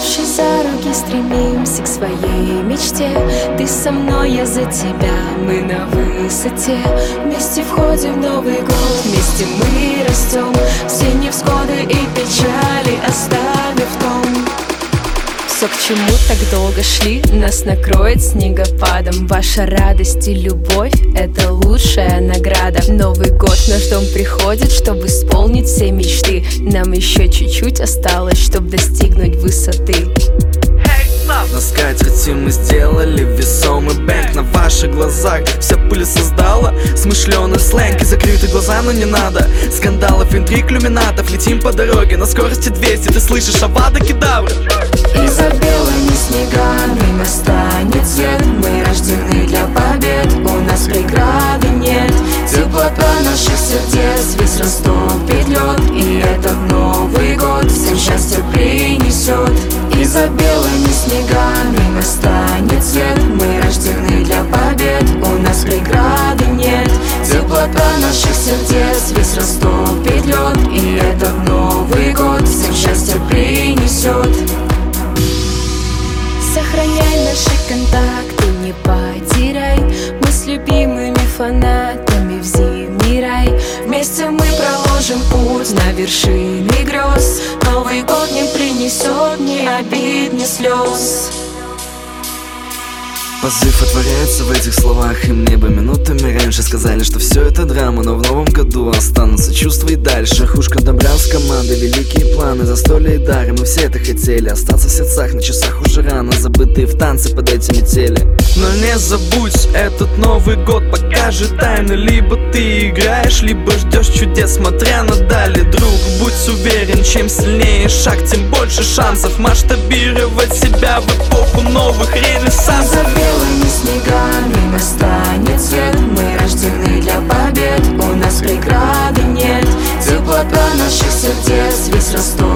Взявшись за руки, стремимся к своей мечте. Ты со мной, я за тебя, мы на высоте. Вместе входим в Новый год, вместе мы растем. Все невзгоды и печали оставив в том. Все, к чему так долго шли, нас накроет снегопадом. Ваша радость и любовь — это лучшая награда. Новый год в наш дом приходит, чтобы исполнить все мечты. Нам еще чуть-чуть осталось, чтобы достигнуть высоты. На скатерти мы сделали весомый бэнк. На ваших глазах вся пыль создала смышленый сленг. И закрыты глаза, но не надо скандалов, интриг, люминатов. Летим по дороге на скорости 200. Ты слышишь Авада Кедавра? И за белыми снегами настанет свет. Мы рождены для побед, у нас преграды нет. Теплота наших сердец весь растопит лед. И этот Новый год всем счастье принесет. И за белыми снегами настанет свет. Мы рождены для побед, у нас преграды нет. Теплота наших сердец весь растопит лед. И этот Новый год всем счастье принесет. Сохраняй наши контакты, не потеряй. Мы с любимыми фанатами в зимний рай. Вместе мы проложим путь на вершины грез. Новый год не принесет ни обид, ни слез. Позыв отворяется в этих словах, и мне бы минутами раньше сказали, что все это драма, но в новом году останутся чувства и дальше. Хушка добрал с командой великие планы, застолья и дары, мы все это хотели. Остаться в сердцах, на часах уже рано, забытые в танце под эти метели. Но не забудь, этот Новый год покажет тайны. Либо ты играешь, либо ждешь чудес, смотря на дали. Друг, будь уверен, чем сильнее шаг, тем больше шансов масштабировать себя в эпоху новых ренессансов. Белыми снегами настанет свет. Мы рождены для побед, у нас преграды нет. Теплота наших сердец весь растут.